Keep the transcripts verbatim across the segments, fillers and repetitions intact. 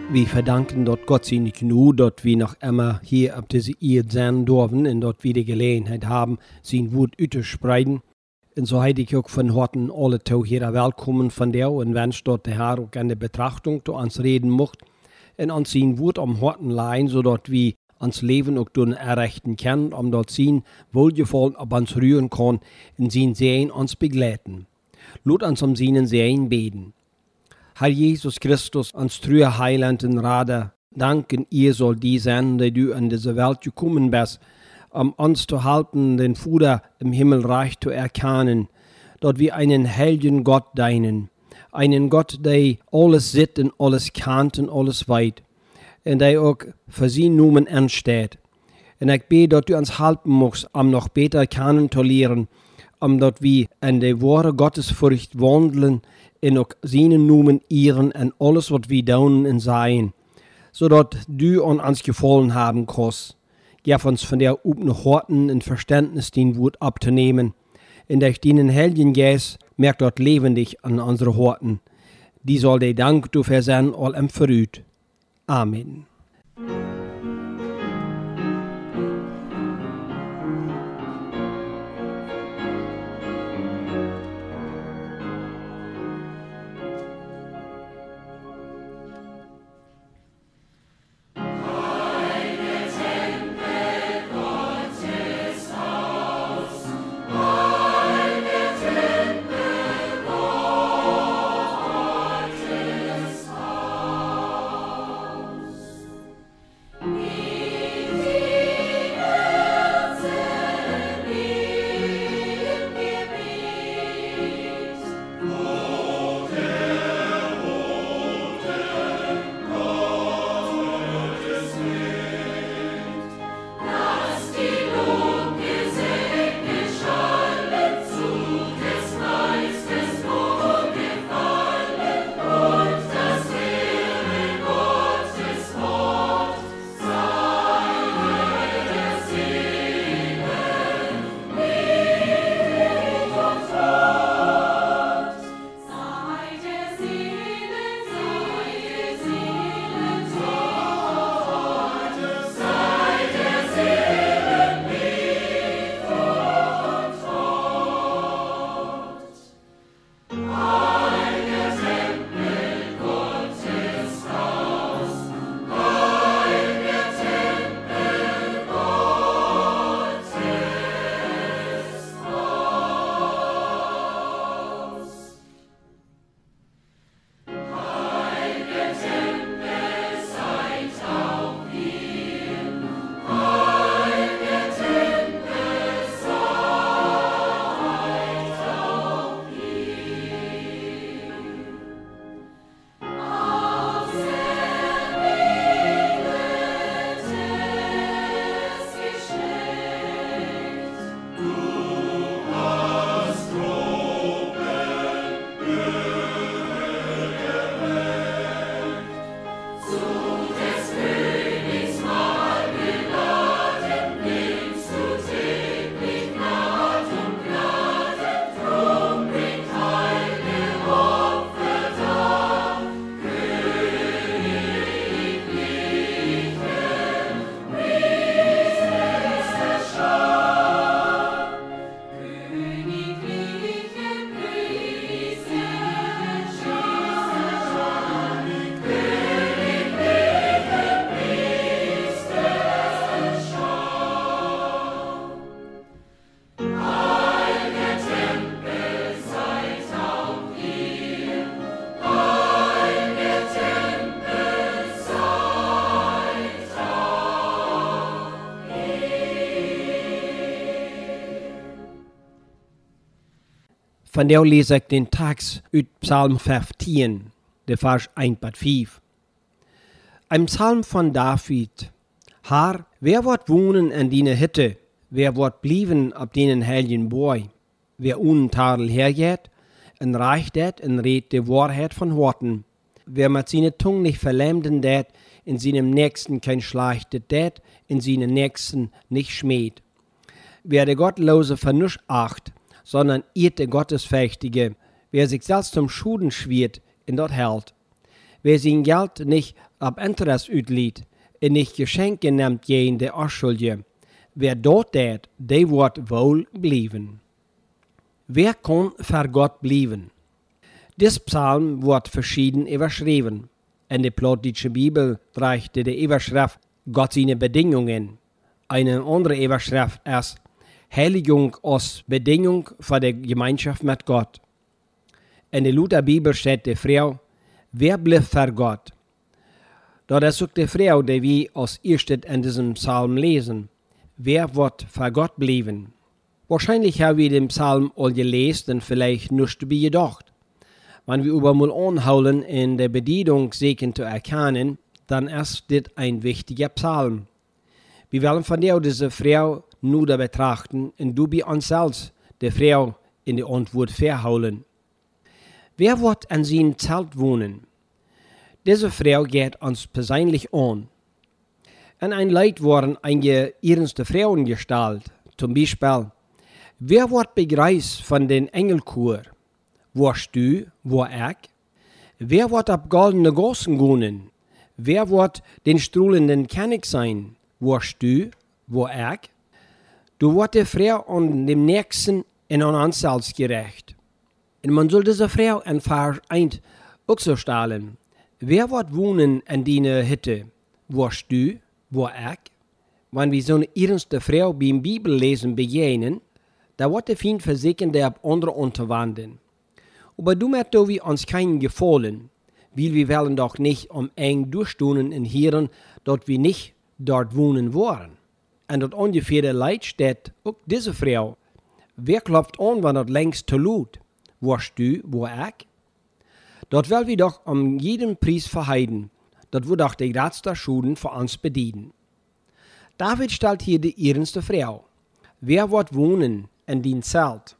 Wir verdanken dort Gott sei nicht nur, dass wir noch immer hier auf diese Erde sein dürfen und dort wieder Gelegenheit haben, sein Wort auszuspreiten. Und so heide ich auch von Horten alle zu hier willkommen von dir und wenn dort der Herr auch an der Betrachtung zu uns reden macht und uns sein Wort am Horten leihen, sodass wir uns Leben auch durch errichten können, um dort sein Wohlgefallen auf uns rühren kann und sein Sehen uns begleiten. Lot uns um seinen Sehen beten. Herr Jesus Christus, uns treuer Heiland und Rader, danken ihr soll die sein, die du in diese Welt gekommen bist, um uns zu halten, den Vater im Himmelreich zu erkennen, dort wir einen heiligen Gott deinen, einen Gott, der alles sieht und alles kennt und alles weiß, und der auch für sie Namen entsteht. Und ich bete, dass du uns helfen musst, um noch besser kennen zu lernen, um dort wir in der wahre Gottesfurcht wandeln, und auch seinen Namen ehren und alles, was wir tun und sein, sodass du an uns gefallen haben kannst. Gib uns von der übten Horten und Verständnis den Wort abzunehmen, und durch deinen Heiligen Geist merkt dort lebendig an unsere Horten. Die soll der Dank dafür sein, all im Verrüt. Amen. Von der lese ich den Text aus Psalm fünfzehn, der Vers eins bis fünf. Ein Psalm von David. Herr, wer wird wohnen in deiner Hütte? Wer wird blieben auf denen heiligen Boy? Wer ohne Tadel hergeht, und reicht det, und redet die Wahrheit von Worten. Wer mit seiner Zunge nicht verlämden det, in seinem Nächsten kein Schlechtes det, in seinem Nächsten nicht schmäht. Wer der Gottlose Vernunft acht, sondern irrt der Gottesfächtige, wer sich selbst zum Schuden schwirrt, in dort hält. wer sein Geld nicht ab Interesse utliet, en nicht Geschenke nimmt jen de Aschuldige, wer dort dat, der wird wohl blieben. Wer kann für Gott blieben? Dis Psalm wird verschieden überschrieben. In der Plattdeutsche Bibel trägt die Überschrift Gott seine Bedingungen. Eine andere Überschrift ist Heiligung als Bedingung für die Gemeinschaft mit Gott. In der Lutherbibel steht die Frau, wer bleibt für Gott? Dort ist auch die Frau, die wir als erstes in diesem Psalm lesen. Wer wird für Gott bleiben? Wahrscheinlich haben wir den Psalm all gelesen und vielleicht nicht dabei gedacht. Wenn wir über mal anholen in der Bedienung sicher zu erkennen, dann ist das ein wichtiger Psalm. Wir wollen von der diese Frau nur da betrachten und du bei uns selbst die Frau in die Antwort verholen. Wer wird an seinem Zelt wohnen? Diese Frau geht uns persönlich an. In ein Lied wurden einige ernste Frauen gestellt, zum Beispiel, wer wird begreist von den Engelchor? Warst du, war ich? Wer wird ab goldene Gossen gehen? Wer wird den strahlenden König sein? Warst du, war ich? Du wird die Frau an dem Nächsten in an uns selbst gerecht. Und man soll diese Frau in Vers eins auch so stellen. Wer wird wohnen in deiner Hütte? Warst du, war ich? Wenn wir so eine ernste Frau beim Bibellesen begegnen, da wird der Feind versuchen, der auf andere unterwandern. Aber du möchtest wir uns keinen gefallen, weil wir wollen doch nicht um eng durchstunden in Hirn, dort wir nicht dort wohnen wollen. Und dort ungefähr der Leid steht auch diese Frau. Wer klopft an, wenn dort längst zu laut? Warst du, war ich? Dort will wir doch um jeden Preis verheiden. Dort wird auch die Ratster Schuden für uns bedienen. David stellt hier die ernste Frau. Wer wird wohnen in den Zelt?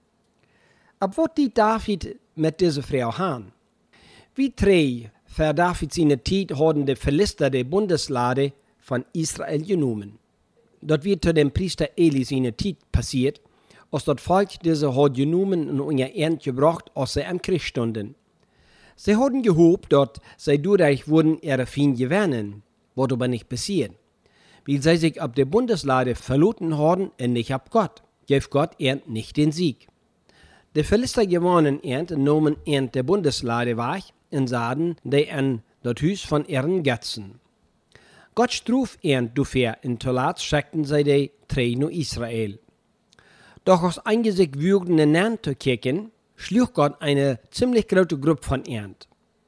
Ab was die David mit dieser Frau haben? Wie drei für David seine Zeit haben die Philister die Bundeslade von Israel genommen. Dort wird zu dem Priester Eli seine Zeit passiert, als das Volk diese hat genommen und in ihr Ernst gebracht, als sie am Krieg stunden. Sie hatten gehofft, dass sie dadurch würden ihre Feinde gewinnen, was aber nicht passiert, weil sie sich ab der Bundeslade verloren haben und nicht ab Gott. Gab Gott ernt nicht den Sieg. Die Philister gewonnen ernt und nahmen ernt der Bundeslade weg und sahen die an das Haus von ihren Götzen. Gott struf ernt dafür und zuletzt schickten sie die drei nach Israel. Doch aus Angesicht würden Land zu kicken, schlug Gott eine ziemlich große Gruppe von ernt.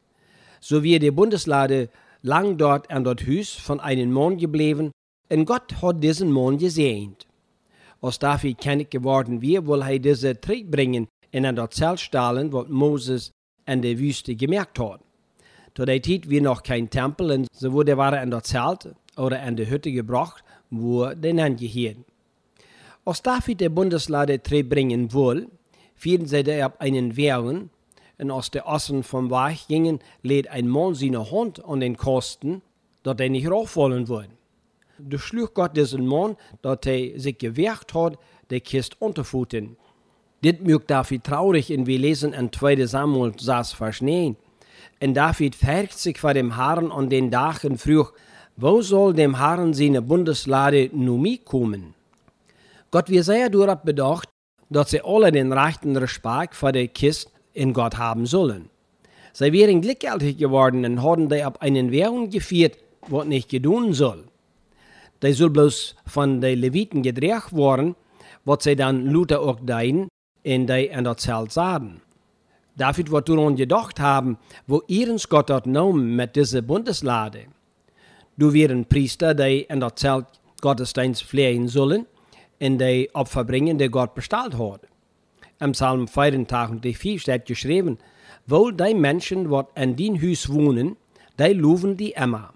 So wie die Bundeslade lang dort an das Haus von einem Mann geblieben, und Gott hat diesen Mann gesehnt. Als David kennig geworden wir, will er diese Trick bringen und an das Zelt stellen, was Moses in der Wüste gemerkt hat. Zu der Zeit war noch kein Tempel und so wurde waren an das Zelt oder an die Hütte gebracht, wo die Land gehielt. Als David die Bundeslade Trick bringen will, fielen sie da ab einen Wehren, und als die Ossen vom Weg gingen, lädt ein Mann seine Hand an den Kosten, dass er nicht raufwollen wollte. Da schlug Gott diesen Mann, dass er sich gewehrt hat, die Kiste unterfuten. Das macht David traurig, und wir lesen in zweiter Samuel sechs, Vers neun. Und David färbt sich vor dem Herrn an den Tag und frug, wo soll dem Herrn seine Bundeslade nun mitkommen? Gott wird sehr darauf bedacht, dass sie alle den rechten Respekt vor der Kiste in Gott haben sollen. Sie wären glücklich geworden und hatten die ab einen Währung geführt, was nicht gedun soll. Die soll bloß von den Leviten gedreht worden, was sie dann Luther auch dein in die in das Zelt sahen. David wird daran gedacht haben, wo ihrens Gott dort nahm mit dieser Bundeslade. Du wären Priester, die in das Zelt Gottesdienst pflegen sollen, in die Opfer bringen, die Gott bestellt hat. Im Psalm vierundachtzig steht geschrieben, wohl die Menschen, die in den Haus wohnen, die loben die immer.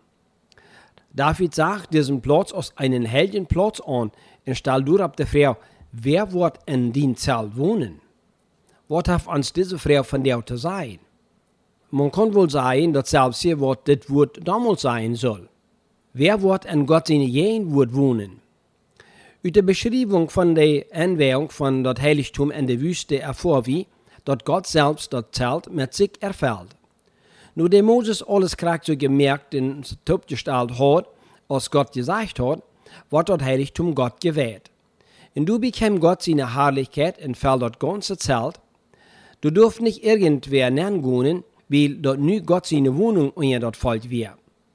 David sagt diesen Platz als einen Heldenplatz an und stellt durch auf die Frau, wer wird in den Zelt wohnen? Was hat uns diese Frau von der zu sein? Man kann wohl sagen, dass selbst hier was das Wort damals sein soll. Wer wird in Gott seine Jehen wird wohnen? Uit der Beschreibung von der Anwählung von das Heiligtum in der Wüste erfuhr wir, dass Gott selbst das Zelt mit sich erfüllt. Nur der Moses alles krank so gemerkt und topgestellt hat, als Gott gesagt hat, wird dort Heiligtum Gott gewählt. Und du bekam Gott seine Herrlichkeit und fällt dort ganze Zelt. Du durft nicht irgendwer nennen, weil dort nu Gott seine Wohnung und dort folgt wir.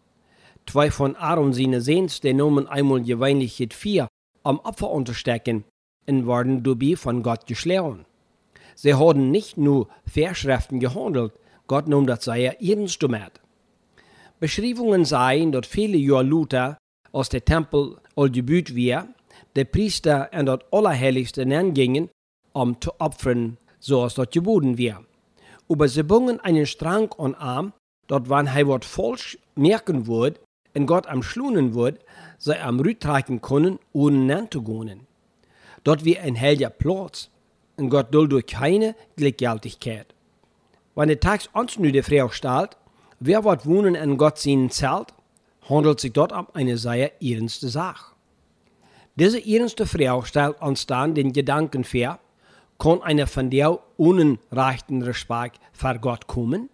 Zwei von Aaron seine Sehns, die nahmen einmal gewöhnlich het vier am Opfer unterstecken und wurden dabei von Gott geschlagen. Sie haben nicht nur Verschriften gehandelt, Gott nahm das sehr ernst damit. Beschreibungen seien, dass viele Jahre Luther aus dem Tempel all gebüht wir, der Priester in das Allerheiligste hingingen, um zu opfern, so als dort geboten wir. Aber sie bungen einen Strang an Arm, dort wann er was falsch merken wird und Gott am schlunen wird, sie am Rütreichen können, ohne nen zu gehen. Dort wie ein heiliger Platz, und Gott duldet durch keine Gleichgültigkeit. Wenn der Tag uns nu die Frau stellt, wer wird wohnen in Gott seinen Zelt, handelt sich dort um eine sehr ernste Sache. Diese ernste Frau stellt uns dann den Gedanken vor, kann eine von der unrechten Respekt vor Gott kommen?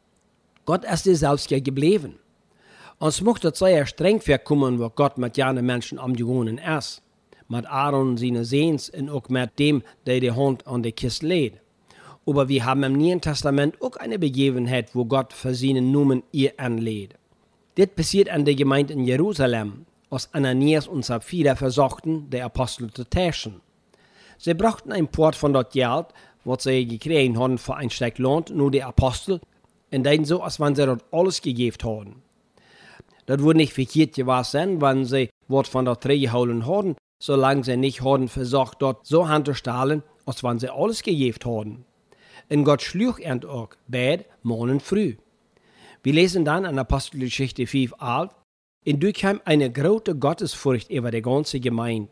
Gott ist dir selbst ja geblieben. Uns muss das sehr streng vorkommen, wo Gott mit jenen Menschen umgegangen ist. Mit Aaron seine Sehns und auch mit dem, der die Hand an der Kiste lädt. Aber wir haben im Neuen Testament auch eine Begebenheit, wo Gott für seinen Namen ihr anlädt. Das passiert an der Gemeinde in Jerusalem, als Ananias und Sapphira versuchten, die Apostel zu täuschen. Sie brachten ein Port von dort Geld, was sie gekriegt hatten für ein Stück Land, nur die Apostel, und dann so, als wenn sie dort alles gegeben haben. Das würde nicht verkehrt gewesen sein, wenn sie was von dort geholt haben, solange sie nicht haben versucht, dort so anzustellen, als wenn sie alles gegeben haben. Und Gott schlug ihnen auch bad morgen früh. Wir lesen dann in Apostelgeschichte fünf elf, und du kam eine große Gottesfurcht über die ganze Gemeinde.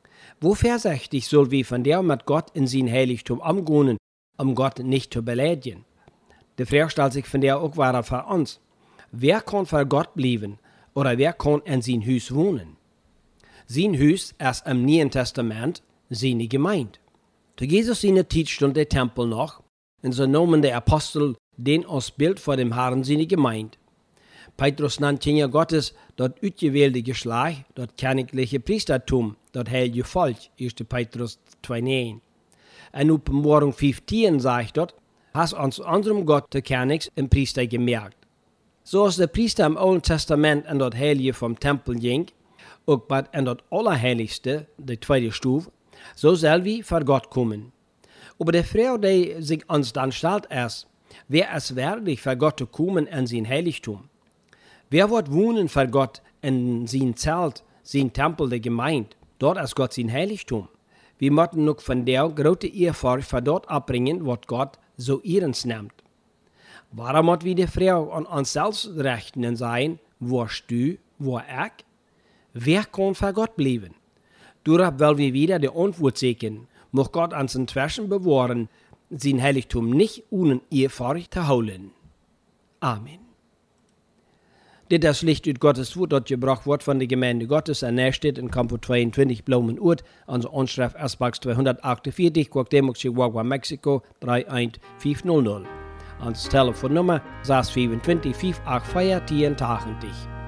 Wo vorsichtig soll wir von der mit Gott in sein Heiligtum umgehen, um Gott nicht zu beleidigen? Die Frage stellt sich von der auch weiter für uns. Wer kann für Gott bleiben oder wer kann in sein Haus wohnen? Sein Haus ist im Neuen Testament seine Gemeinde. Zu Jesus seine Zeit stund der Tempel noch, und so nahmen die Apostel den als Bild vor dem Herrn seine Gemeinde. Petrus nannte Kinder Gottes dort ausgewählte Geschlecht, dort königliche Priestertum, dort heilige Volk, erster Petrus zwei neun. In Offenbarung fünfzehn sagt dort, hast uns unserem Gott der Königs und Priester gemerkt. So als der Priester im Alten Testament in dort Heilige vom Tempel ging, auch bei in dort Allerheiligste, der zweite Stufe, so soll wir vor Gott kommen. Aber die Frau, die sich uns dann stellt, ist, wer ist würdig, vor Gott zu kommen in sein Heiligtum? Wer wird wohnen vor Gott in sein Zelt, sein Tempel der Gemeinde? Dort ist Gott sein Heiligtum. Wir müssen noch von der großen Ehrfurcht für dort abbringen, was Gott so ernst nimmt. Warum muss wir die Frau an uns selbst richten und sagen, wo ist du, wo ich? Wer kann vor Gott bleiben? Darauf wollen wir wieder die Antwort suchen. Muss Gott uns inzwischen bewahren, sein Heiligtum nicht ohne Ehrfurcht zu holen. Amen. Dit ist Licht uit Gottes Wort, dat gebracht wordt von der Gemeinde Gottes en er steht in Campo zweiundzwanzig Blumenurt, onze Anschrift S-Box tweehonderdachtensveertig, Cuauhtémoc, Chihuahua, Mexico drei eins fünf null null. Ons telefoonnummer zes twee vijf, vijf acht vier, tien tachtig.